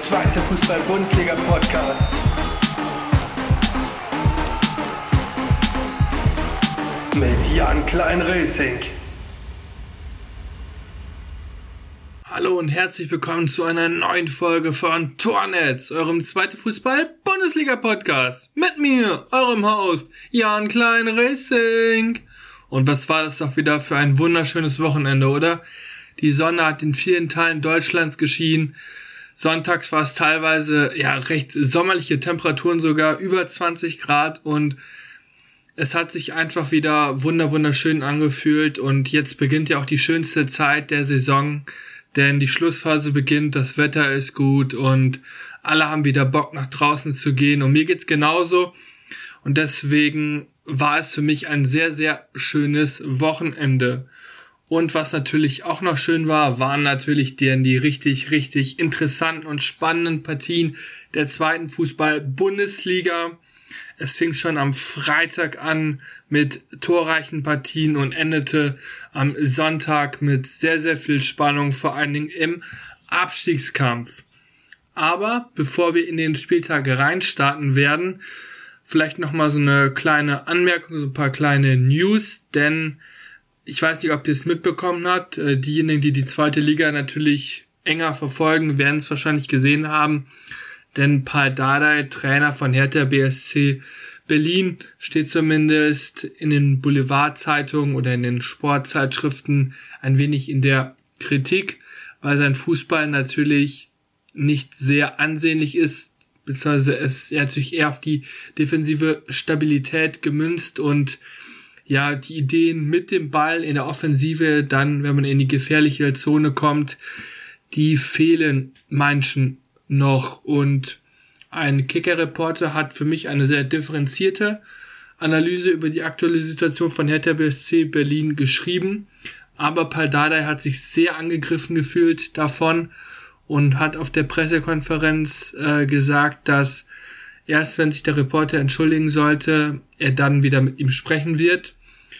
zweite Fußball-Bundesliga-Podcast. Mit Jan Klein-Racing. Hallo und herzlich willkommen zu einer neuen Folge von Tornetz, eurem zweiten Fußball-Bundesliga-Podcast. Mit mir, eurem Host, Jan Klein-Racing. Und was war das doch wieder für ein wunderschönes Wochenende, oder? Die Sonne hat in vielen Teilen Deutschlands geschienen. Sonntags war es teilweise recht sommerliche Temperaturen, sogar über 20 Grad, und es hat sich einfach wieder wunderschön angefühlt. Und jetzt beginnt ja auch die schönste Zeit der Saison, denn die Schlussphase beginnt, das Wetter ist gut und alle haben wieder Bock, nach draußen zu gehen, und mir geht's genauso, und deswegen war es für mich ein sehr, sehr schönes Wochenende. Und was natürlich auch noch schön war, waren natürlich die richtig interessanten und spannenden Partien der zweiten Fußball-Bundesliga. Es fing schon am Freitag an mit torreichen Partien und endete am Sonntag mit sehr, sehr viel Spannung, vor allen Dingen im Abstiegskampf. Aber bevor wir in den Spieltag reinstarten werden, vielleicht nochmal so eine kleine Anmerkung, so ein paar kleine News, denn ich weiß nicht, ob ihr es mitbekommen habt. Diejenigen, die die zweite Liga natürlich enger verfolgen, werden es wahrscheinlich gesehen haben. Denn Pal Dardai, Trainer von Hertha BSC Berlin, steht zumindest in den Boulevardzeitungen oder in den Sportzeitschriften ein wenig in der Kritik, weil sein Fußball natürlich nicht sehr ansehnlich ist, beziehungsweise er natürlich eher auf die defensive Stabilität gemünzt, und ja, die Ideen mit dem Ball in der Offensive, dann, wenn man in die gefährliche Zone kommt, die fehlen manchen noch. Und ein Kicker-Reporter hat für mich eine sehr differenzierte Analyse über die aktuelle Situation von Hertha BSC Berlin geschrieben. Aber Pal Dardai hat sich sehr angegriffen gefühlt davon und hat auf der Pressekonferenz gesagt, dass erst wenn sich der Reporter entschuldigen sollte, er dann wieder mit ihm sprechen wird.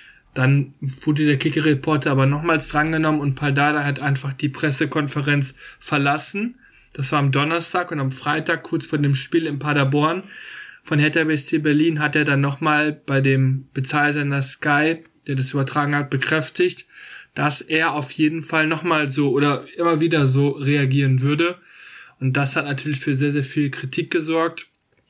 Dann wurde der Kicker-Reporter aber nochmals drangenommen und Pal Dardai hat einfach die Pressekonferenz verlassen. Das war am Donnerstag, und am Freitag, kurz vor dem Spiel in Paderborn von Hertha BSC Berlin, hat er dann nochmal bei dem Bezahlsender Sky, der das übertragen hat, bekräftigt, dass er auf jeden Fall nochmal so oder immer wieder so reagieren würde. Und das hat natürlich für sehr, sehr viel Kritik gesorgt.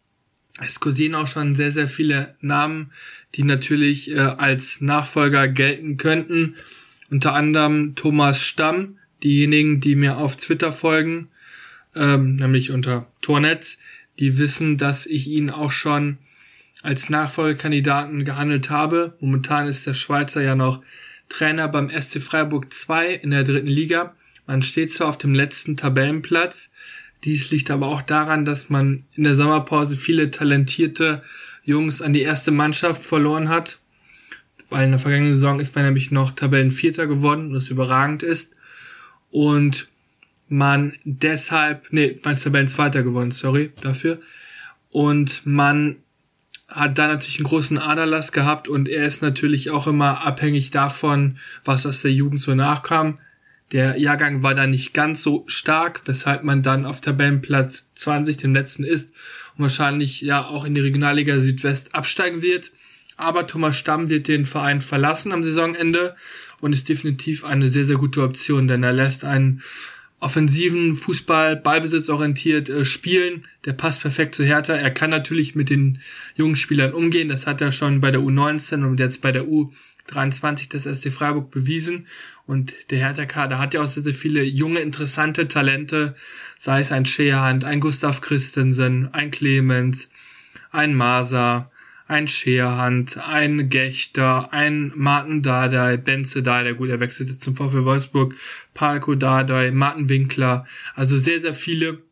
Es kursieren auch schon sehr, sehr viele Namen, die natürlich als Nachfolger gelten könnten. Unter anderem Thomas Stamm. Diejenigen, die mir auf Twitter folgen, nämlich unter Tornetz, die wissen, dass ich ihn auch schon als Nachfolgekandidaten gehandelt habe. Momentan ist der Schweizer ja noch Trainer beim SC Freiburg 2 in der 3. Liga. Man steht zwar auf dem letzten Tabellenplatz, dies liegt aber auch daran, dass man in der Sommerpause viele talentierte Jungs an die erste Mannschaft verloren hat, weil in der vergangenen Saison ist man nämlich noch Tabellenvierter geworden, was überragend ist, und man ist Tabellenzweiter geworden, sorry dafür, und man hat da natürlich einen großen Aderlass gehabt, und er ist natürlich auch immer abhängig davon, was aus der Jugend so nachkam. Der Jahrgang war da nicht ganz so stark, weshalb man dann auf Tabellenplatz 20, dem letzten, ist und wahrscheinlich ja auch in die Regionalliga Südwest absteigen wird. Aber Thomas Stamm wird den Verein verlassen am Saisonende und ist definitiv eine sehr, sehr gute Option, denn er lässt einen offensiven Fußball, ballbesitzorientiert spielen. Der passt perfekt zu Hertha. Er kann natürlich mit den jungen Spielern umgehen. Das hat er schon bei der U19 und jetzt bei der U23 des SC Freiburg bewiesen. Und der Hertha-Kader hat ja auch sehr, sehr viele junge, interessante Talente, sei es ein Scherhand, ein Gustav Christensen, ein Clemens, ein Masa, ein Scherhand, ein Gechter, ein Martin Dardai, Benze Dardai, gut, er wechselte zum VfL Wolfsburg, Palko Dardai, Martin Winkler, also sehr, sehr viele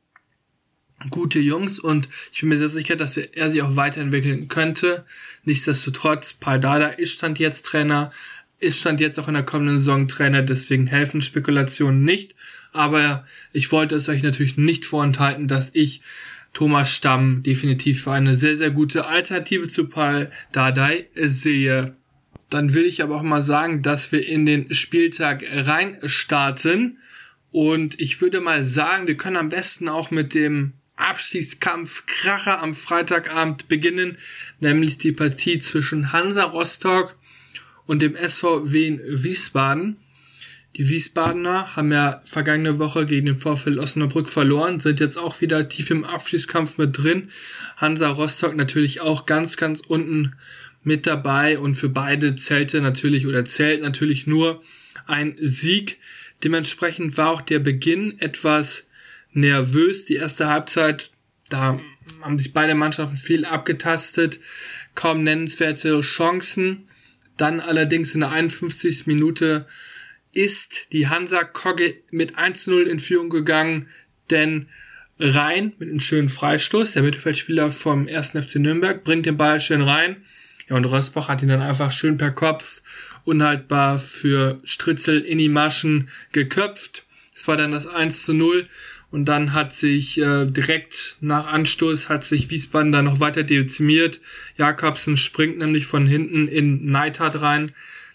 gute Jungs, und ich bin mir sehr sicher, dass er sich auch weiterentwickeln könnte. Nichtsdestotrotz, Pal Dardai ist Stand jetzt Trainer, ist Stand jetzt auch in der kommenden Saison Trainer, deswegen helfen Spekulationen nicht, aber ich wollte es euch natürlich nicht vorenthalten, dass ich Thomas Stamm definitiv für eine sehr, sehr gute Alternative zu Pal Dardai sehe. Dann will ich aber auch mal sagen, dass wir in den Spieltag reinstarten Und ich würde mal sagen, wir können am besten auch mit dem Abstiegskampf Kracher am Freitagabend beginnen, nämlich die Partie zwischen Hansa Rostock und dem SV Wien Wiesbaden. Die Wiesbadener haben ja vergangene Woche gegen den VfL Osnabrück verloren, sind jetzt auch wieder tief im Abstiegskampf mit drin. Hansa Rostock natürlich auch ganz, ganz unten mit dabei und für beide zählt natürlich nur ein Sieg. Dementsprechend war auch der Beginn etwas nervös. Die erste Halbzeit, da haben sich beide Mannschaften viel abgetastet, kaum nennenswerte Chancen. Dann allerdings in der 51. Minute ist die Hansa Kogge mit 1:0 in Führung gegangen, denn Rhein mit einem schönen Freistoß, der Mittelfeldspieler vom 1. FC Nürnberg, bringt den Ball schön rein. Ja, und Rosbach hat ihn dann einfach schön per Kopf unhaltbar für Stritzel in die Maschen geköpft. Das war dann das 1:0 und dann hat sich direkt nach Anstoß Wiesbaden dann noch weiter dezimiert. Jakobsen springt nämlich von hinten in Neidhardt rein,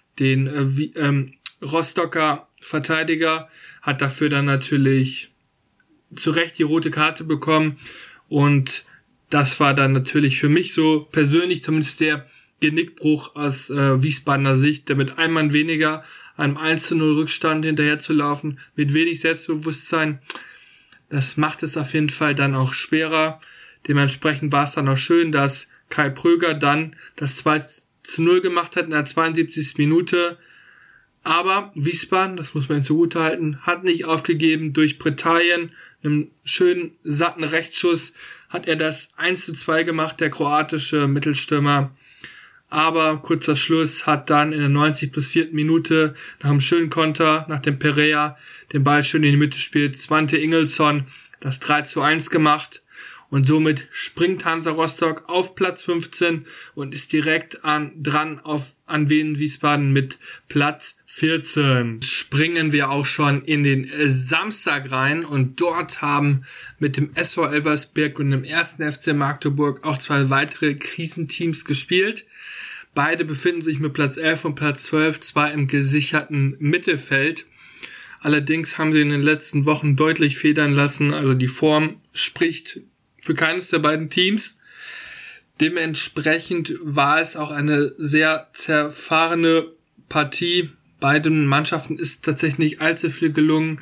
den Rostocker Verteidiger, hat dafür dann natürlich zu Recht die rote Karte bekommen und das war dann natürlich für mich so persönlich zumindest der Genickbruch aus Wiesbadener Sicht, der mit einem Mann weniger einem 1:0 Rückstand hinterher zu laufen, mit wenig Selbstbewusstsein, das macht es auf jeden Fall dann auch schwerer. Dementsprechend war es dann auch schön, dass Kai Pröger dann das 2:0 gemacht hat in der 72. Minute. Aber Wiesbaden, das muss man ihm zugutehalten, hat nicht aufgegeben. Durch Britannien, einem schönen, satten Rechtsschuss, hat er das 1:2 gemacht, der kroatische Mittelstürmer. Aber kurz vor Schluss hat dann in der 90+4. Minute nach einem schönen Konter, nach dem Perea, den Ball schön in die Mitte spielt, Svante Ingelsson das 3:1 gemacht. Und somit springt Hansa Rostock auf Platz 15 und ist direkt dran an Wien Wiesbaden mit Platz 14. Springen wir auch schon in den Samstag rein und dort haben mit dem SV Elversberg und dem 1. FC Magdeburg auch zwei weitere Krisenteams gespielt. Beide befinden sich mit Platz 11 und Platz 12 zwar im gesicherten Mittelfeld. Allerdings haben sie in den letzten Wochen deutlich federn lassen, also die Form spricht für keines der beiden Teams. Dementsprechend war es auch eine sehr zerfahrene Partie. Beiden Mannschaften ist tatsächlich nicht allzu viel gelungen.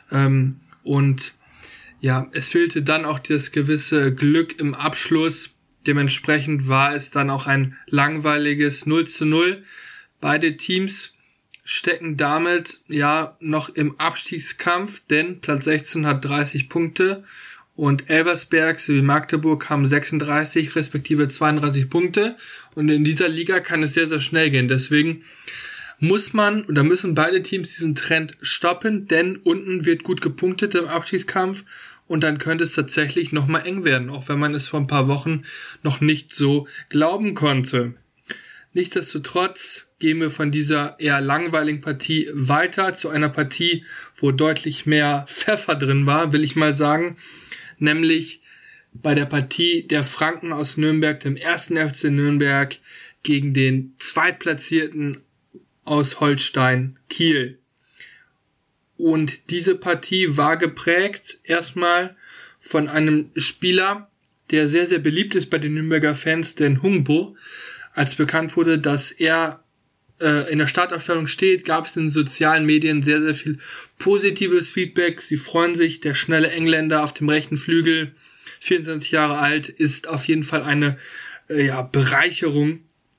Und ja, es fehlte dann auch das gewisse Glück im Abschluss. Dementsprechend war es dann auch ein langweiliges 0:0. Beide Teams stecken damit ja noch im Abstiegskampf, denn Platz 16 hat 30 Punkte. Und Elversberg sowie Magdeburg haben 36 respektive 32 Punkte. Und in dieser Liga kann es sehr, sehr schnell gehen. Deswegen müssen beide Teams diesen Trend stoppen, denn unten wird gut gepunktet im Abstiegskampf. Und dann könnte es tatsächlich nochmal eng werden, auch wenn man es vor ein paar Wochen noch nicht so glauben konnte. Nichtsdestotrotz gehen wir von dieser eher langweiligen Partie weiter zu einer Partie, wo deutlich mehr Pfeffer drin war, will ich mal sagen. Nämlich bei der Partie der Franken aus Nürnberg, dem 1. FC Nürnberg, gegen den Zweitplatzierten aus Holstein, Kiel. Und diese Partie war geprägt erstmal von einem Spieler, der sehr, sehr beliebt ist bei den Nürnberger Fans, den Hungbo. Als bekannt wurde, dass er in der Startaufstellung steht, gab es in den sozialen Medien sehr, sehr viel positives Feedback. Sie freuen sich, der schnelle Engländer auf dem rechten Flügel, 24 Jahre alt, ist auf jeden Fall eine Bereicherung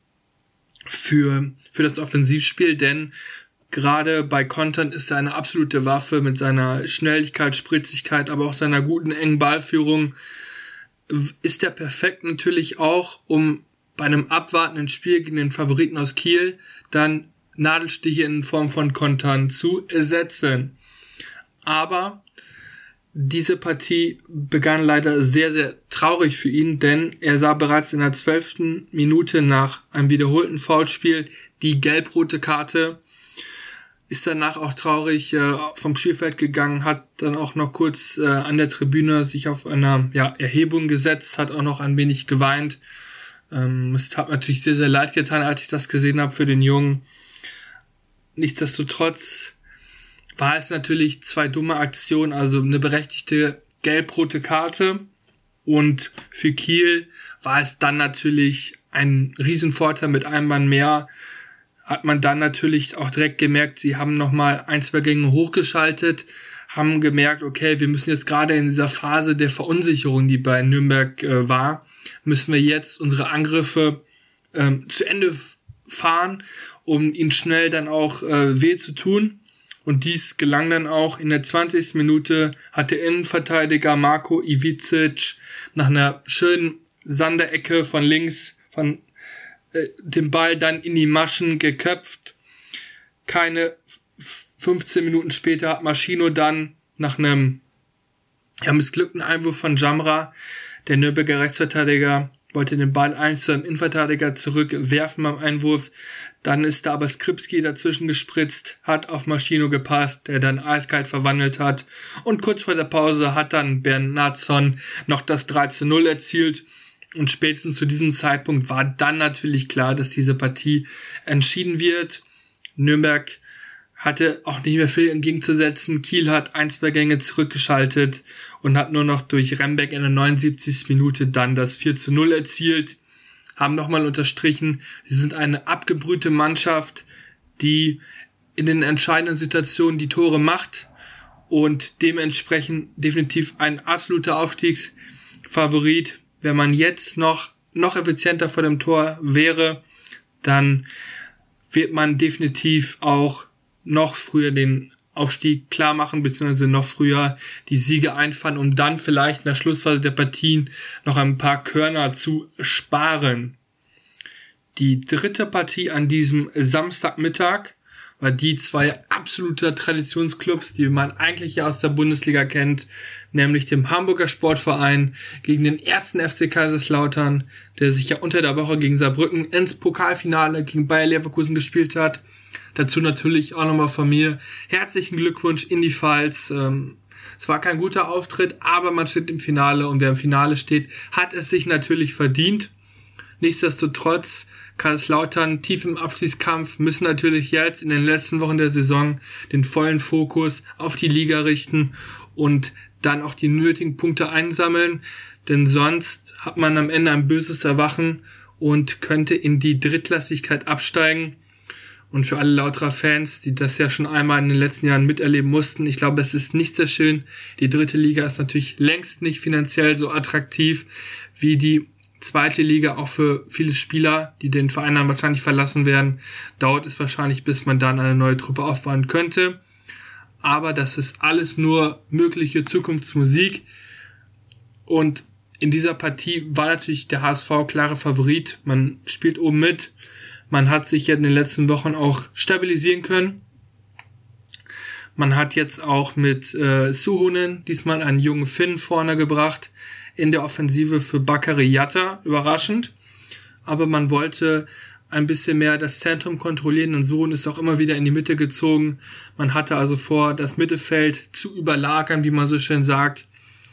für das Offensivspiel, denn gerade bei Kontern ist er eine absolute Waffe mit seiner Schnelligkeit, Spritzigkeit, aber auch seiner guten engen Ballführung. Ist er perfekt natürlich auch, um bei einem abwartenden Spiel gegen den Favoriten aus Kiel dann Nadelstiche in Form von Kontern zu ersetzen. Aber diese Partie begann leider sehr, sehr traurig für ihn, denn er sah bereits in der 12. Minute nach einem wiederholten Foulspiel die gelb-rote Karte, ist danach auch traurig vom Spielfeld gegangen, hat dann auch noch kurz an der Tribüne sich auf einer Erhebung gesetzt, hat auch noch ein wenig geweint. Es hat natürlich sehr, sehr leid getan, als ich das gesehen habe für den Jungen. Nichtsdestotrotz war es natürlich 2 dumme Aktionen, also eine berechtigte gelb-rote Karte. Und für Kiel war es dann natürlich ein Riesenvorteil mit einem Mann mehr. Hat man dann natürlich auch direkt gemerkt, sie haben nochmal 1-2 Gänge hochgeschaltet, haben gemerkt, okay, wir müssen jetzt gerade in dieser Phase der Verunsicherung, die bei Nürnberg war, müssen wir jetzt unsere Angriffe zu Ende fahren, um ihnen schnell dann auch weh zu tun. Und dies gelang dann auch. In der 20. Minute hat der Innenverteidiger Marko Ivičić nach einer schönen Sanderecke von links von den Ball dann in die Maschen geköpft. Keine 15 Minuten später hat Maschino dann nach einem missglückten Einwurf von Jamra, der Nürnberger Rechtsverteidiger, wollte den Ball eigentlich zu einem Innenverteidiger zurückwerfen beim Einwurf. Dann ist da aber Skripski dazwischen gespritzt, hat auf Maschino gepasst, der dann eiskalt verwandelt hat. Und kurz vor der Pause hat dann Bernhardsson noch das 3:0 erzielt. Und spätestens zu diesem Zeitpunkt war dann natürlich klar, dass diese Partie entschieden wird. Nürnberg hatte auch nicht mehr viel entgegenzusetzen. Kiel hat 1-2 Gänge zurückgeschaltet und hat nur noch durch Rembeck in der 79. Minute dann das 4:0 erzielt. Haben nochmal unterstrichen, sie sind eine abgebrühte Mannschaft, die in den entscheidenden Situationen die Tore macht und dementsprechend definitiv ein absoluter Aufstiegsfavorit. Wenn man jetzt noch effizienter vor dem Tor wäre, dann wird man definitiv auch noch früher den Aufstieg klar machen, beziehungsweise noch früher die Siege einfahren, um dann vielleicht in der Schlussphase der Partien noch ein paar Körner zu sparen. Die dritte Partie an diesem Samstagmittag war die 2 absolute Traditionsclubs, die man eigentlich ja aus der Bundesliga kennt, nämlich dem Hamburger Sportverein gegen den 1. FC Kaiserslautern, der sich ja unter der Woche gegen Saarbrücken ins Pokalfinale gegen Bayer Leverkusen gespielt hat. Dazu natürlich auch nochmal von mir herzlichen Glückwunsch in die Pfalz. Es war kein guter Auftritt, aber man steht im Finale und wer im Finale steht, hat es sich natürlich verdient. Nichtsdestotrotz, Kaiserslautern tief im Abstiegskampf, müssen natürlich jetzt in den letzten Wochen der Saison den vollen Fokus auf die Liga richten und dann auch die nötigen Punkte einsammeln, denn sonst hat man am Ende ein böses Erwachen und könnte in die Drittklassigkeit absteigen. Und für alle Lauterer-Fans, die das ja schon einmal in den letzten Jahren miterleben mussten, ich glaube, es ist nicht sehr schön. Die dritte Liga ist natürlich längst nicht finanziell so attraktiv wie die zweite Liga. Auch für viele Spieler, die den Verein dann wahrscheinlich verlassen werden, dauert es wahrscheinlich, bis man dann eine neue Truppe aufbauen könnte. Aber das ist alles nur mögliche Zukunftsmusik. Und in dieser Partie war natürlich der HSV klare Favorit. Man spielt oben mit. Man hat sich ja in den letzten Wochen auch stabilisieren können. Man hat jetzt auch mit Suhonen diesmal einen jungen Finn vorne gebracht in der Offensive für Bakary Jatta, überraschend. Aber man wollte ein bisschen mehr das Zentrum kontrollieren und Suhonen ist auch immer wieder in die Mitte gezogen. Man hatte also vor, das Mittelfeld zu überlagern, wie man so schön sagt,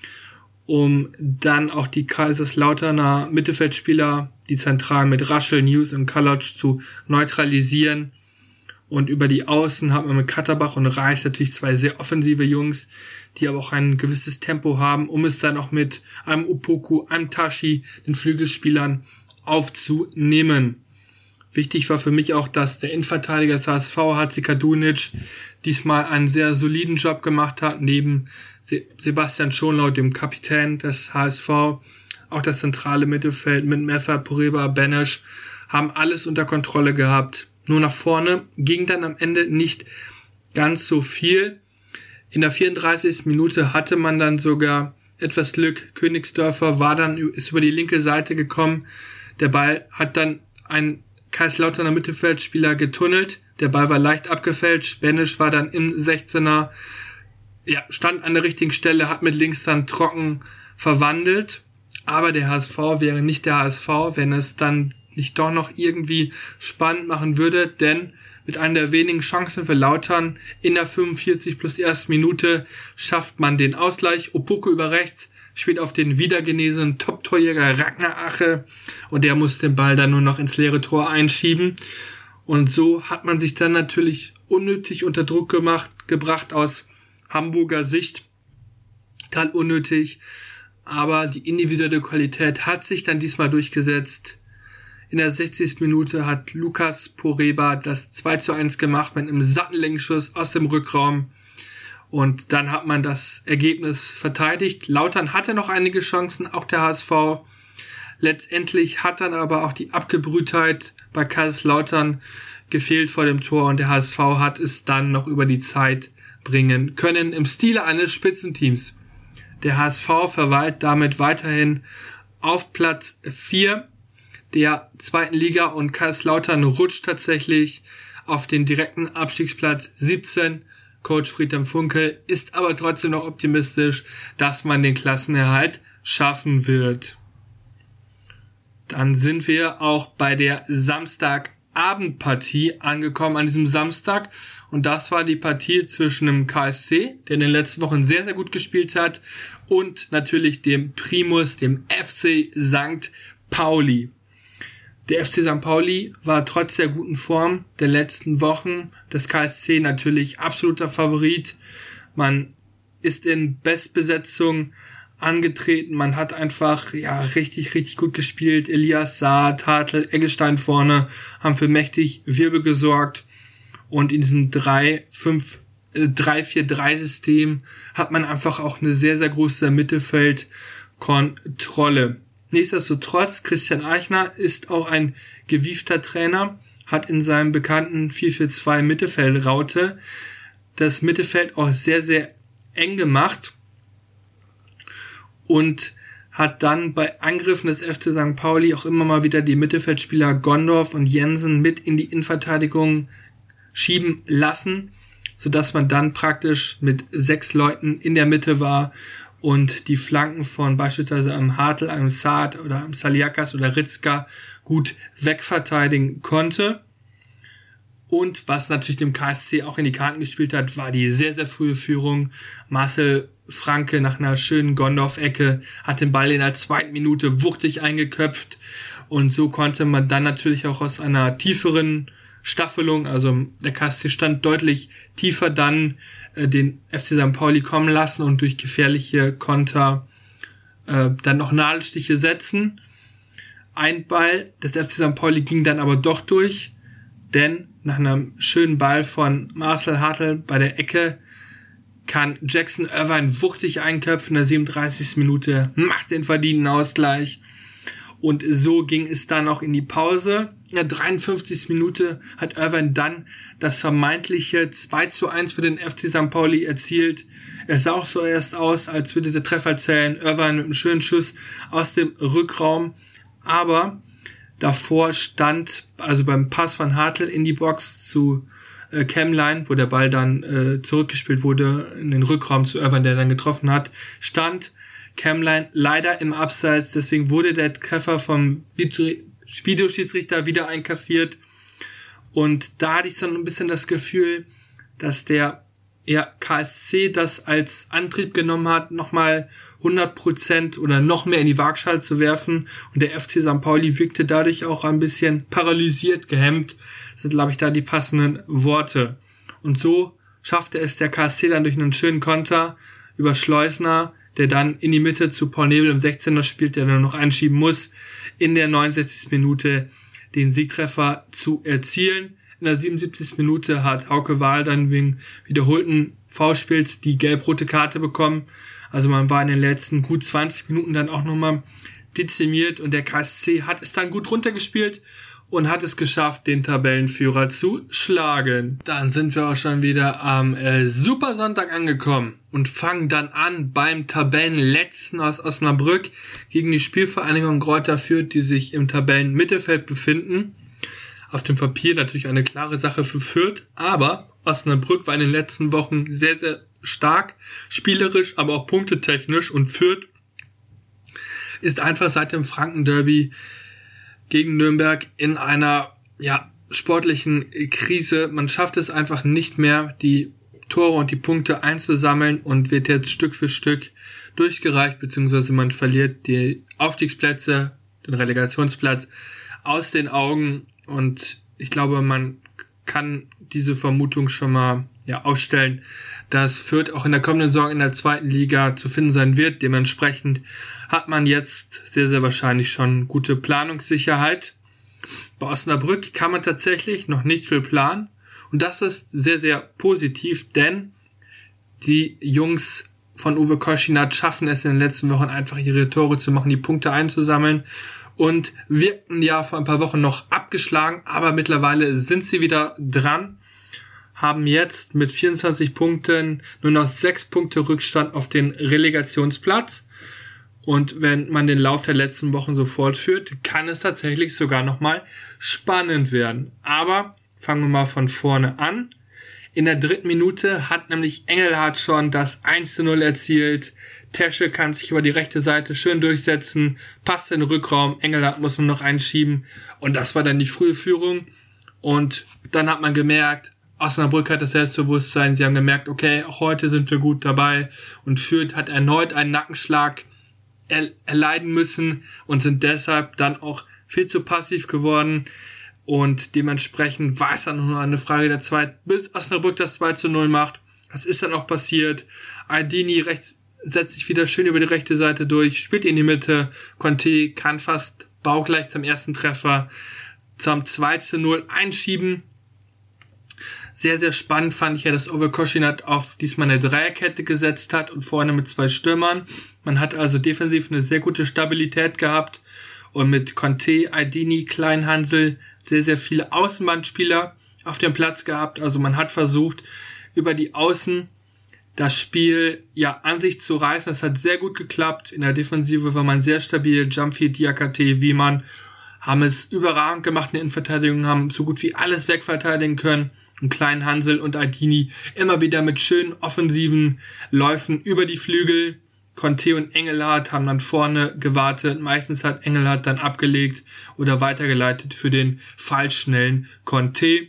um dann auch die Kaiserslauterner Mittelfeldspieler, die zentral mit Raschel, News und Kaloc zu neutralisieren. Und über die Außen hat man mit Katterbach und Reis natürlich 2 sehr offensive Jungs, die aber auch ein gewisses Tempo haben, um es dann auch mit einem Opoku, einem Tashi, den Flügelspielern aufzunehmen. Wichtig war für mich auch, dass der Innenverteidiger des HSV, Hadzikadunic, diesmal einen sehr soliden Job gemacht hat, neben Sebastian Schonlau, dem Kapitän des HSV. Auch das zentrale Mittelfeld mit Meffert, Poreba, Benesch haben alles unter Kontrolle gehabt. Nur nach vorne ging dann am Ende nicht ganz so viel. In der 34. Minute hatte man dann sogar etwas Glück. Königsdörfer ist über die linke Seite gekommen. Der Ball hat dann ein Kaiserslauterner Mittelfeldspieler getunnelt. Der Ball war leicht abgefälscht. Benesch war dann im 16er, stand an der richtigen Stelle, hat mit links dann trocken verwandelt. Aber der HSV wäre nicht der HSV, wenn es dann nicht doch noch irgendwie spannend machen würde, denn mit einer der wenigen Chancen für Lautern in der 45 plus 1. Minute schafft man den Ausgleich. Opoku über rechts spielt auf den wiedergenesenen Top-Torjäger Ragnar Ache und der muss den Ball dann nur noch ins leere Tor einschieben. Und so hat man sich dann natürlich unnötig unter Druck gebracht aus Hamburger Sicht. Total unnötig. Aber die individuelle Qualität hat sich dann diesmal durchgesetzt. In der 60. Minute hat Lukas Poreba das 2:1 gemacht mit einem satten Längsschuss aus dem Rückraum. Und dann hat man das Ergebnis verteidigt. Lautern hatte noch einige Chancen, auch der HSV. Letztendlich hat dann aber auch die Abgebrühtheit bei Kaiserslautern gefehlt vor dem Tor. Und der HSV hat es dann noch über die Zeit bringen können im Stile eines Spitzenteams. Der HSV verweilt damit weiterhin auf Platz 4 der 2. Liga und Kaiserslautern rutscht tatsächlich auf den direkten Abstiegsplatz 17. Coach Friedhelm Funkel ist aber trotzdem noch optimistisch, dass man den Klassenerhalt schaffen wird. Dann sind wir auch bei der Samstagabendpartie angekommen an diesem Samstag. Und das war die Partie zwischen dem KSC, der in den letzten Wochen sehr, sehr gut gespielt hat, und natürlich dem Primus, dem FC St. Pauli. Der FC St. Pauli war trotz der guten Form der letzten Wochen des KSC natürlich absoluter Favorit. Man ist in Bestbesetzung angetreten. Man hat einfach richtig, richtig gut gespielt. Elias Saad, Hartl, Eggestein vorne haben für mächtig Wirbel gesorgt. Und in diesem 3-4-3-System hat man einfach auch eine sehr, sehr große Mittelfeldkontrolle. Nichtsdestotrotz, Christian Eichner ist auch ein gewiefter Trainer, hat in seinem bekannten 4-4-2 Mittelfeldraute das Mittelfeld auch sehr, sehr eng gemacht und hat dann bei Angriffen des FC St. Pauli auch immer mal wieder die Mittelfeldspieler Gondorf und Jensen mit in die Innenverteidigung schieben lassen, sodass man dann praktisch mit 6 Leuten in der Mitte war und die Flanken von beispielsweise einem Hartl, einem Saad oder einem Saliakas oder Ritzka gut wegverteidigen konnte. Und was natürlich dem KSC auch in die Karten gespielt hat, war die sehr, sehr frühe Führung. Marcel Franke nach einer schönen Gondorf-Ecke hat den Ball in der 2. Minute wuchtig eingeköpft. Und so konnte man dann natürlich auch aus einer tieferen Staffelung, also der KSC stand deutlich tiefer, dann den FC St. Pauli kommen lassen und durch gefährliche Konter dann noch Nadelstiche setzen. Ein Ball des FC St. Pauli ging dann aber doch durch, denn nach einem schönen Ball von Marcel Hartl bei der Ecke kann Jackson Irvine wuchtig einköpfen in der 37. Minute, macht den verdienten Ausgleich. Und so ging es dann auch in die Pause. In der 53. Minute hat Irvine dann das vermeintliche 2:1 für den FC St. Pauli erzielt. Es sah auch so erst aus, als würde der Treffer zählen. Irvine mit einem schönen Schuss aus dem Rückraum. Aber davor stand, also beim Pass von Hartl in die Box zu Kemlein, wo der Ball dann zurückgespielt wurde in den Rückraum zu Irvine, der dann getroffen hat, stand Kemlein leider im Abseits, deswegen wurde der Treffer vom Videoschiedsrichter wieder einkassiert. Und da hatte ich so ein bisschen das Gefühl, dass der KSC das als Antrieb genommen hat, nochmal 100% oder noch mehr in die Waagschale zu werfen. Und der FC St. Pauli wirkte dadurch auch ein bisschen paralysiert, gehemmt. Das sind, glaube ich, da die passenden Worte. Und so schaffte es der KSC dann durch einen schönen Konter über Schleusner, der dann in die Mitte zu Paul Nebel im 16er spielt, der dann noch einschieben muss, in der 69. Minute den Siegtreffer zu erzielen. In der 77. Minute hat Hauke Wahl dann wegen wiederholten Foulspiels die gelb-rote Karte bekommen. Also man war in den letzten gut 20 Minuten dann auch nochmal dezimiert und der KSC hat es dann gut runtergespielt und hat es geschafft, den Tabellenführer zu schlagen. Dann sind wir auch schon wieder am Supersonntag angekommen und fangen dann an beim Tabellenletzten aus Osnabrück gegen die Spielvereinigung Greuther Fürth, die sich im Tabellenmittelfeld befinden. Auf dem Papier natürlich eine klare Sache für Fürth, aber Osnabrück war in den letzten Wochen sehr, sehr stark, spielerisch, aber auch punktetechnisch, und Fürth ist einfach seit dem Franken-Derby gegen Nürnberg in einer sportlichen Krise. Man schafft es einfach nicht mehr, die Tore und die Punkte einzusammeln und wird jetzt Stück für Stück durchgereicht, beziehungsweise man verliert die Aufstiegsplätze, den Relegationsplatz aus den Augen und ich glaube, man kann diese Vermutung schon mal aufstellen, dass Fürth auch in der kommenden Saison in der 2. Liga zu finden sein wird. Dementsprechend hat man jetzt sehr, sehr wahrscheinlich schon gute Planungssicherheit. Bei Osnabrück kann man tatsächlich noch nicht viel planen. Und das ist sehr, sehr positiv, denn die Jungs von Uwe Koschinat schaffen es in den letzten Wochen einfach, ihre Tore zu machen, die Punkte einzusammeln und wirkten ja vor ein paar Wochen noch abgeschlagen, aber mittlerweile sind sie wieder dran, haben jetzt mit 24 Punkten nur noch 6 Punkte Rückstand auf den Relegationsplatz. Und wenn man den Lauf der letzten Wochen so fortführt, kann es tatsächlich sogar nochmal spannend werden. Aber fangen wir mal von vorne an. In der 3. Minute hat nämlich Engelhardt schon das 1:0 erzielt. Tesche kann sich über die rechte Seite schön durchsetzen, passt in den Rückraum, Engelhardt muss nur noch einschieben. Und das war dann die frühe Führung. Und dann hat man gemerkt, Osnabrück hat das Selbstbewusstsein, sie haben gemerkt, okay, auch heute sind wir gut dabei. Und Fürth hat erneut einen Nackenschlag erleiden müssen und sind deshalb dann auch viel zu passiv geworden. Und dementsprechend war es dann nur eine Frage der Zeit, bis Osnabrück das 2:0 macht. Das ist dann auch passiert. Aldini rechts setzt sich wieder schön über die rechte Seite durch, spielt in die Mitte. Conte kann fast baugleich zum ersten Treffer zum 2:0 einschieben. Sehr, sehr spannend fand ich ja, dass Uwe Koschinat auf diesmal eine Dreierkette gesetzt hat und vorne mit 2 Stürmern. Man hat also defensiv eine sehr gute Stabilität gehabt und mit Conte, Aldini, Kleinhansel sehr, sehr viele Außenbahnspieler auf dem Platz gehabt. Also man hat versucht, über die Außen das Spiel an sich zu reißen. Das hat sehr gut geklappt. In der Defensive war man sehr stabil. Jumpy, Diakate, Wiemann haben es überragend gemacht in der Innenverteidigung, haben so gut wie alles wegverteidigen können. Und Kleinhansel und Aldini immer wieder mit schönen offensiven Läufen über die Flügel. Conte und Engelhardt haben dann vorne gewartet. Meistens hat Engelhardt dann abgelegt oder weitergeleitet für den fallschnellen Conte.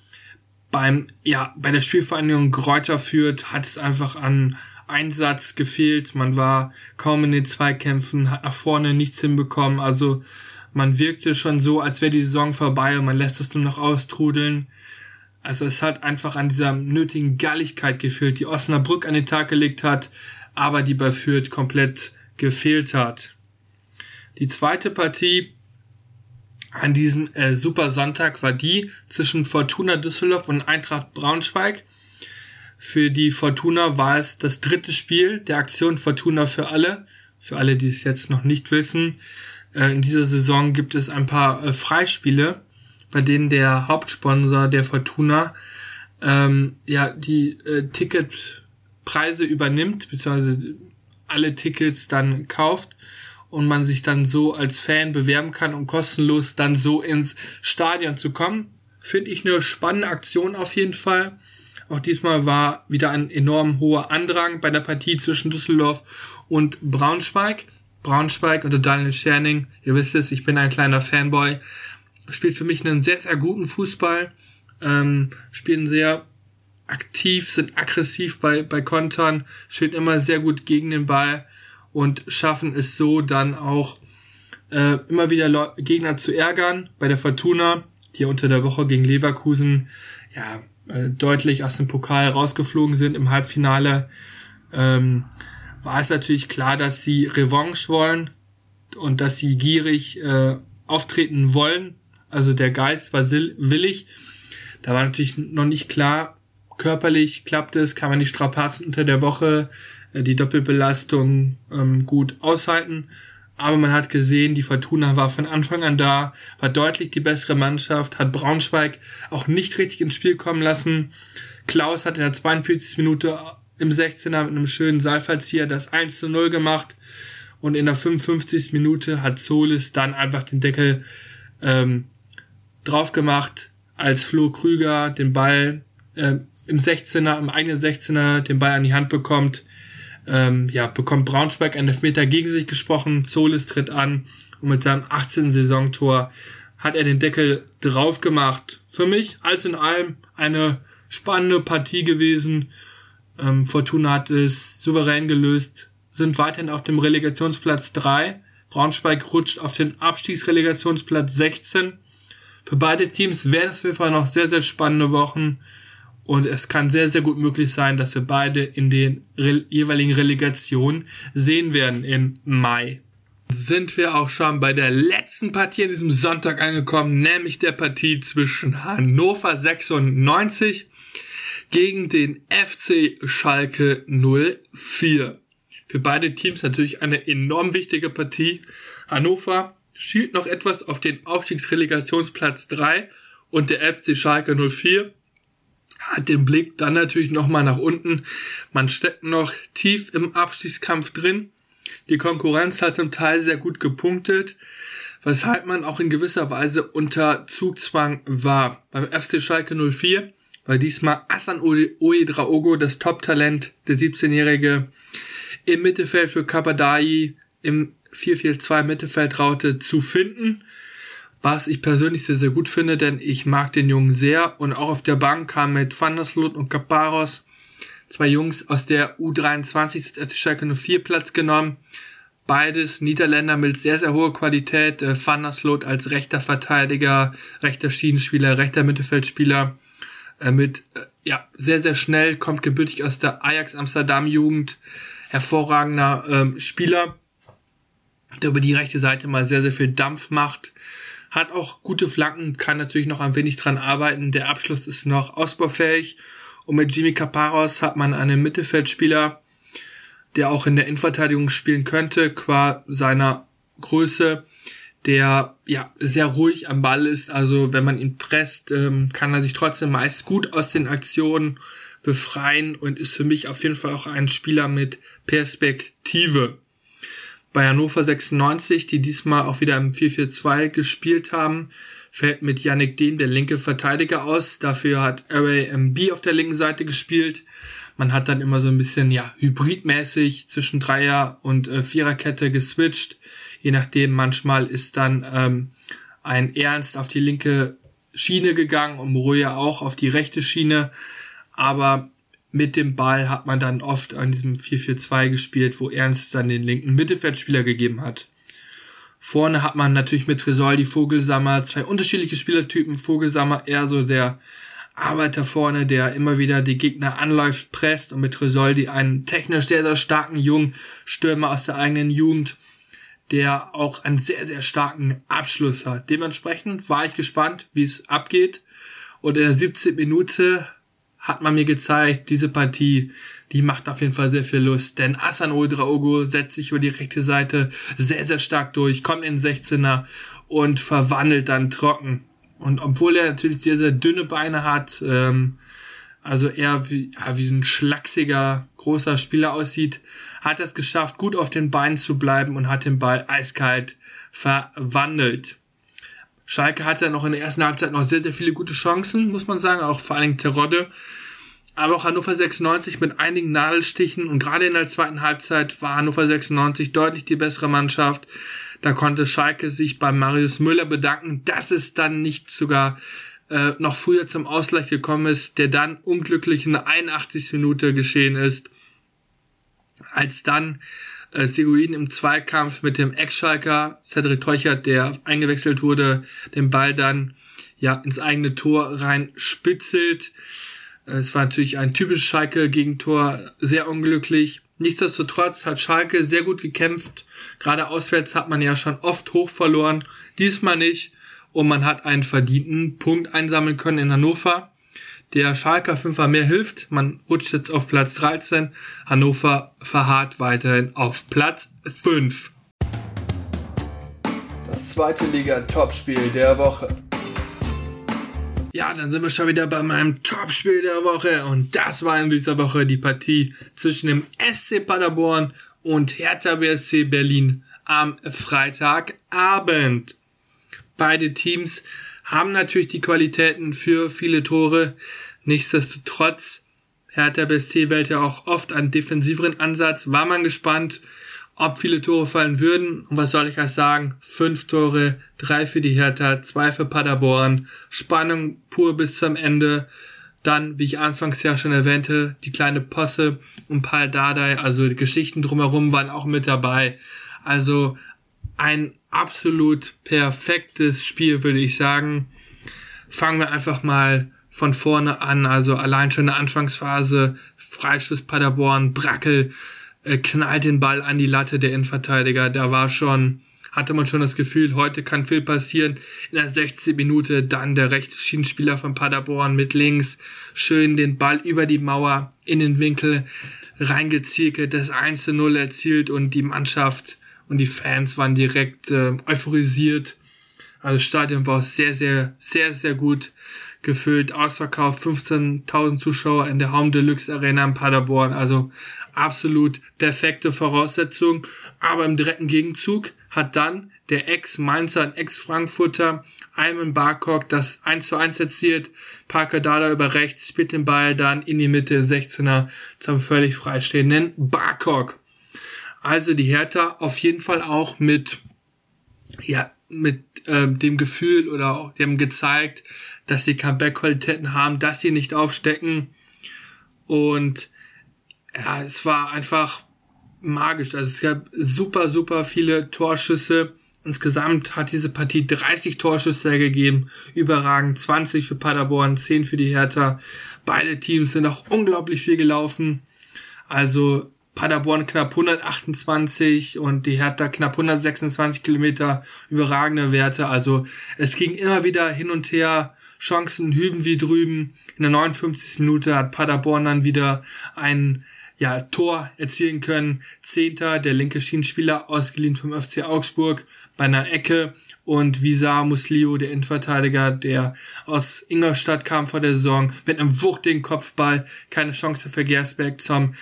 Bei der Spielvereinigung Greuther Fürth hat es einfach an Einsatz gefehlt. Man war kaum in den Zweikämpfen, hat nach vorne nichts hinbekommen. Also man wirkte schon so, als wäre die Saison vorbei und man lässt es nur noch austrudeln. Also es hat einfach an dieser nötigen Galligkeit gefehlt, die Osnabrück an den Tag gelegt hat, aber die bei Fürth komplett gefehlt hat. Die zweite Partie an diesem Super Sonntag war die zwischen Fortuna Düsseldorf und Eintracht Braunschweig. Für die Fortuna war es das 3. Spiel der Aktion Fortuna für alle. Für alle, die es jetzt noch nicht wissen, in dieser Saison gibt es ein paar Freispiele, bei denen der Hauptsponsor der Fortuna die Ticketpreise übernimmt, beziehungsweise alle Tickets dann kauft und man sich dann so als Fan bewerben kann, um kostenlos dann so ins Stadion zu kommen. Finde ich eine spannende Aktion auf jeden Fall. Auch diesmal war wieder ein enorm hoher Andrang bei der Partie zwischen Düsseldorf und Braunschweig. Braunschweig unter Daniel Scherning, ihr wisst es, ich bin ein kleiner Fanboy, spielt für mich einen sehr, sehr guten Fußball, spielen sehr aktiv, sind aggressiv bei Kontern, spielen immer sehr gut gegen den Ball und schaffen es so dann auch immer wieder Gegner zu ärgern. Bei der Fortuna, die unter der Woche gegen Leverkusen deutlich aus dem Pokal rausgeflogen sind im Halbfinale, war es natürlich klar, dass sie Revanche wollen und dass sie gierig auftreten wollen. Also der Geist war willig. Da war natürlich noch nicht klar, körperlich klappt es, kann man die Strapazen unter der Woche, die Doppelbelastung gut aushalten. Aber man hat gesehen, die Fortuna war von Anfang an da, war deutlich die bessere Mannschaft, hat Braunschweig auch nicht richtig ins Spiel kommen lassen. Klaus hat in der 42. Minute im 16er mit einem schönen Seilfallzieher das 1:0 gemacht. Und in der 55. Minute hat Zolis dann einfach den Deckel drauf gemacht, als Flo Krüger den Ball im eigenen 16er den Ball an die Hand bekommt. Bekommt Braunschweig einen Elfmeter gegen sich gesprochen. Zolis tritt an und mit seinem 18. Saisontor hat er den Deckel drauf gemacht. Für mich alles in allem eine spannende Partie gewesen. Fortuna hat es souverän gelöst, sind weiterhin auf dem Relegationsplatz 3. Braunschweig rutscht auf den Abstiegsrelegationsplatz 16. Für beide Teams werden es auf jeden Fall noch sehr, sehr spannende Wochen. Und es kann sehr, sehr gut möglich sein, dass wir beide in den jeweiligen Relegationen sehen werden im Mai. Sind wir auch schon bei der letzten Partie an diesem Sonntag angekommen, nämlich der Partie zwischen Hannover 96 gegen den FC Schalke 04. Für beide Teams natürlich eine enorm wichtige Partie. Hannover schielt noch etwas auf den Aufstiegsrelegationsplatz 3 und der FC Schalke 04 hat den Blick dann natürlich nochmal nach unten. Man steckt noch tief im Abstiegskampf drin. Die Konkurrenz hat zum Teil sehr gut gepunktet, weshalb man auch in gewisser Weise unter Zugzwang war. Beim FC Schalke 04 war diesmal Hassan Ouedraogo, das Top-Talent, der 17-Jährige, im Mittelfeld für Kabadai im 4-4-2 Mittelfeldraute zu finden, was ich persönlich sehr, sehr gut finde, denn ich mag den Jungen sehr. Und auch auf der Bank kam mit Van der Sloot und Caparros 2 Jungs aus der U23 des FC Schalke 04 Platz genommen. Beides Niederländer mit sehr, sehr hoher Qualität. Van der Sloot als rechter Verteidiger, rechter Schienenspieler, rechter Mittelfeldspieler sehr, sehr schnell, kommt gebürtig aus der Ajax Amsterdam Jugend. Hervorragender Spieler, der über die rechte Seite mal sehr, sehr viel Dampf macht. Hat auch gute Flanken, kann natürlich noch ein wenig dran arbeiten. Der Abschluss ist noch ausbaufähig. Und mit Jimmy Caparros hat man einen Mittelfeldspieler, der auch in der Innenverteidigung spielen könnte, qua seiner Größe, der sehr ruhig am Ball ist. Also wenn man ihn presst, kann er sich trotzdem meist gut aus den Aktionen befreien und ist für mich auf jeden Fall auch ein Spieler mit Perspektive. Bei Hannover 96, die diesmal auch wieder im 4-4-2 gespielt haben, fällt mit Yannick Dehm der linke Verteidiger aus. Dafür hat RAMB auf der linken Seite gespielt. Man hat dann immer so ein bisschen hybridmäßig zwischen Dreier- und Viererkette geswitcht. Je nachdem, manchmal ist dann ein Ernst auf die linke Schiene gegangen und Moroja auch auf die rechte Schiene. Aber mit dem Ball hat man dann oft an diesem 4-4-2 gespielt, wo Ernst dann den linken Mittelfeldspieler gegeben hat. Vorne hat man natürlich mit Resoldi, Vogelsammer 2 unterschiedliche Spielertypen. Vogelsammer eher so der Arbeiter vorne, der immer wieder die Gegner anläuft, presst, und mit Resoldi einen technisch sehr, sehr starken jungen Stürmer aus der eigenen Jugend, der auch einen sehr, sehr starken Abschluss hat. Dementsprechend war ich gespannt, wie es abgeht. Und in der 17. Minute hat man mir gezeigt, diese Partie, die macht auf jeden Fall sehr viel Lust, denn Hassan Ouedraogo setzt sich über die rechte Seite sehr, sehr stark durch, kommt in den 16er und verwandelt dann trocken. Und obwohl er natürlich sehr, sehr dünne Beine hat, also eher wie ein schlachsiger, großer Spieler aussieht, hat er es geschafft, gut auf den Beinen zu bleiben und hat den Ball eiskalt verwandelt. Schalke hatte noch in der ersten Halbzeit noch sehr, sehr viele gute Chancen, muss man sagen, auch vor allen Dingen Terodde. Aber auch Hannover 96 mit einigen Nadelstichen, und gerade in der zweiten Halbzeit war Hannover 96 deutlich die bessere Mannschaft. Da konnte Schalke sich bei Marius Müller bedanken, dass es dann nicht sogar noch früher zum Ausgleich gekommen ist, der dann unglücklich in der 81. Minute geschehen ist, als dann Seguin im Zweikampf mit dem Ex-Schalker Cedric Teuchert, der eingewechselt wurde, den Ball dann ins eigene Tor rein spitzelt. Es war natürlich ein typisches Schalke-Gegentor, sehr unglücklich. Nichtsdestotrotz hat Schalke sehr gut gekämpft. Gerade auswärts hat man ja schon oft hoch verloren, diesmal nicht. Und man hat einen verdienten Punkt einsammeln können in Hannover. Der Schalker 5er mehr hilft. Man rutscht jetzt auf Platz 13. Hannover verharrt weiterhin auf Platz 5. Das zweite Liga-Topspiel der Woche. Ja, dann sind wir schon wieder bei meinem Topspiel der Woche. Und das war in dieser Woche die Partie zwischen dem SC Paderborn und Hertha BSC Berlin am Freitagabend. Beide Teams haben natürlich die Qualitäten für viele Tore. Nichtsdestotrotz, Hertha BSC wählt ja auch oft einen defensiveren Ansatz. War man gespannt, ob viele Tore fallen würden. Und was soll ich euch sagen? 5 Tore, 3 für die Hertha, 2 für Paderborn. Spannung pur bis zum Ende. Dann, wie ich anfangs ja schon erwähnte, die kleine Posse und Pal Dardai, also die Geschichten drumherum waren auch mit dabei. Also ein absolut perfektes Spiel, würde ich sagen. fangen wir einfach mal von vorne an. Also allein schon in der Anfangsphase, Freistoß Paderborn, Brackel knallt den Ball an die Latte, der Innenverteidiger. Hatte man schon das Gefühl, heute kann viel passieren. In der 16. Minute dann der rechte Schienenspieler von Paderborn mit links schön den Ball über die Mauer in den Winkel reingezirkelt, das 1:0 erzielt und die Mannschaft und die Fans waren direkt euphorisiert. Also das Stadion war sehr, sehr, sehr, sehr gut gefüllt, ausverkauft, 15.000 Zuschauer in der Home Deluxe Arena in Paderborn, also absolut perfekte Voraussetzung, aber im direkten Gegenzug hat dann der Ex-Mainzer und Ex-Frankfurter Ayman Barkok das 1:1 erzielt, Parker Dada über rechts, spielt den Ball dann in die Mitte 16er zum völlig freistehenden Barkok. Also die Hertha auf jeden Fall auch mit dem Gefühl oder auch, die haben gezeigt, dass die Comeback-Qualitäten haben, dass sie nicht aufstecken und ja, es war einfach magisch. Also es gab super, super viele Torschüsse. Insgesamt hat diese Partie 30 Torschüsse gegeben. Überragend, 20 für Paderborn, 10 für die Hertha. Beide Teams sind auch unglaublich viel gelaufen. Also Paderborn knapp 128 und die Hertha knapp 126 Kilometer. Überragende Werte. Also es ging immer wieder hin und her. Chancen hüben wie drüben. In der 59. Minute hat Paderborn dann wieder ein Tor erzielen können. 10. der linke Schienenspieler, ausgeliehen vom FC Augsburg, bei einer Ecke. Und Visar Muslio, der Innenverteidiger, der aus Ingolstadt kam vor der Saison, mit einem wuchtigen Kopfball, keine Chance für Gersbeck zum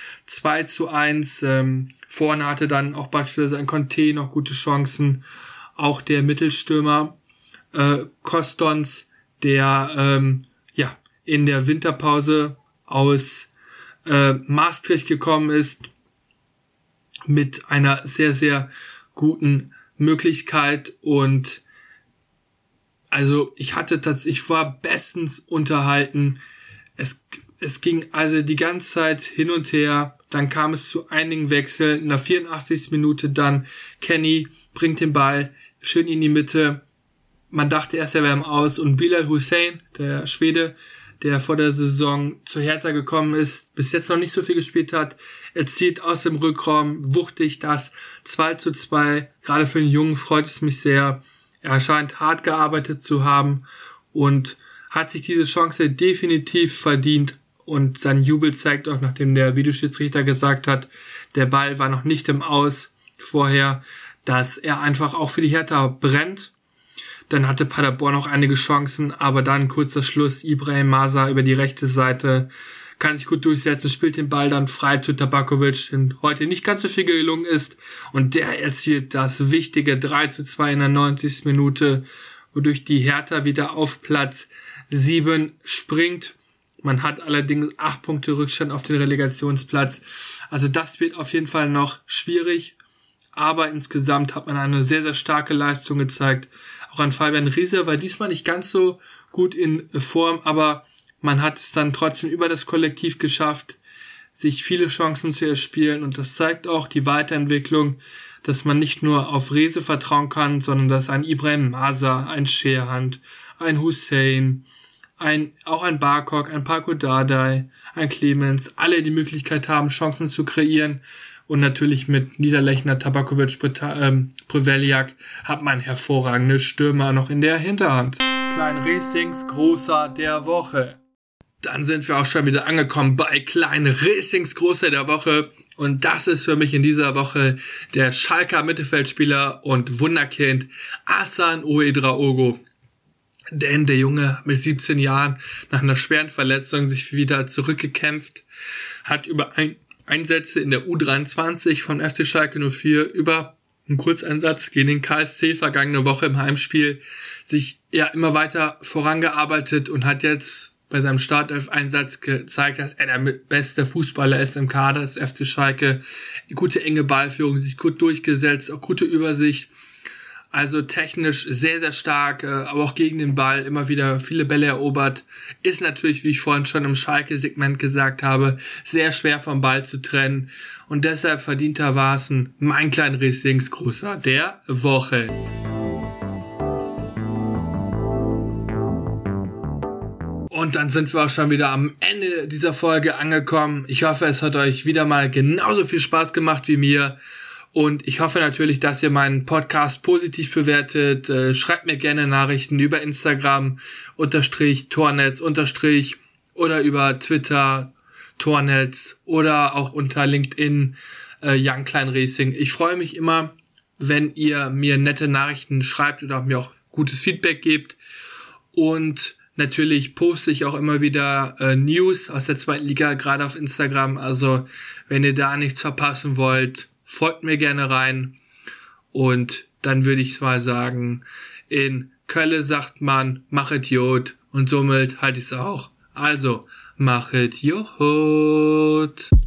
2:1. Vorne hatte dann auch beispielsweise ein Conte noch gute Chancen. Auch der Mittelstürmer Kostons, der in der Winterpause aus Maastricht gekommen ist, mit einer sehr, sehr guten Möglichkeit und also ich war bestens unterhalten. Es ging also die ganze Zeit hin und her, dann kam es zu einigen Wechseln. In der 84. Minute dann Kenny bringt den Ball schön in die Mitte. Man dachte erst, er wäre im Aus und Bilal Hussein, der Schwede, der vor der Saison zu Hertha gekommen ist, bis jetzt noch nicht so viel gespielt hat, erzielt aus dem Rückraum wuchtig das 2:2. Gerade für den Jungen freut es mich sehr. Er scheint hart gearbeitet zu haben und hat sich diese Chance definitiv verdient. Und sein Jubel zeigt auch, nachdem der Videoschiedsrichter gesagt hat, der Ball war noch nicht im Aus vorher, dass er einfach auch für die Hertha brennt. Dann hatte Paderborn noch einige Chancen, aber dann kurzer Schluss, Ibrahim Masa über die rechte Seite, kann sich gut durchsetzen, spielt den Ball dann frei zu Tabakovic, dem heute nicht ganz so viel gelungen ist. Und der erzielt das wichtige 3:2 in der 90. Minute, wodurch die Hertha wieder auf Platz 7 springt. Man hat allerdings 8 Punkte Rückstand auf den Relegationsplatz. Also das wird auf jeden Fall noch schwierig. Aber insgesamt hat man eine sehr, sehr starke Leistung gezeigt. Auch an Fabian Riese war diesmal nicht ganz so gut in Form, aber man hat es dann trotzdem über das Kollektiv geschafft, sich viele Chancen zu erspielen. Und das zeigt auch die Weiterentwicklung, dass man nicht nur auf Riese vertrauen kann, sondern dass ein Ibrahim Masa, ein Scherhand, ein Hussein, auch ein Barkok, ein Parko Dardai, ein Clemens, alle die Möglichkeit haben, Chancen zu kreieren. Und natürlich mit Niederlechner, Tabakovic, Preveliak hat man hervorragende Stürmer noch in der Hinterhand. Klein Racings Großer der Woche. Dann sind wir auch schon wieder angekommen bei Klein Racings Großer der Woche. Und das ist für mich in dieser Woche der Schalker Mittelfeldspieler und Wunderkind Hasan Ouedraogo. Denn der Junge mit 17 Jahren nach einer schweren Verletzung sich wieder zurückgekämpft, hat über Einsätze in der U23 von FC Schalke 04 über einen Kurzeinsatz gegen den KSC vergangene Woche im Heimspiel sich immer weiter vorangearbeitet und hat jetzt bei seinem Startelf-Einsatz gezeigt, dass er der beste Fußballer ist im Kader des FC Schalke. Gute enge Ballführung, sich gut durchgesetzt, auch gute Übersicht. Also technisch sehr, sehr stark, aber auch gegen den Ball immer wieder viele Bälle erobert. Ist natürlich, wie ich vorhin schon im Schalke-Segment gesagt habe, sehr schwer vom Ball zu trennen. Und deshalb verdientermaßen mein Klein Racings Großer der Woche. Und dann sind wir auch schon wieder am Ende dieser Folge angekommen. Ich hoffe, es hat euch wieder mal genauso viel Spaß gemacht wie mir. Und ich hoffe natürlich, dass ihr meinen Podcast positiv bewertet. Schreibt mir gerne Nachrichten über Instagram _Tornetz_ oder über Twitter Tornetz oder auch unter LinkedIn Young Klein Racing. Ich freue mich immer, wenn ihr mir nette Nachrichten schreibt oder mir auch gutes Feedback gebt. Und natürlich poste ich auch immer wieder News aus der zweiten Liga, gerade auf Instagram. Also wenn ihr da nichts verpassen wollt, folgt mir gerne rein. Und dann würde ich mal sagen, in Kölle sagt man, machet Jod. Und somit halte ich es auch. Also, machet Jod.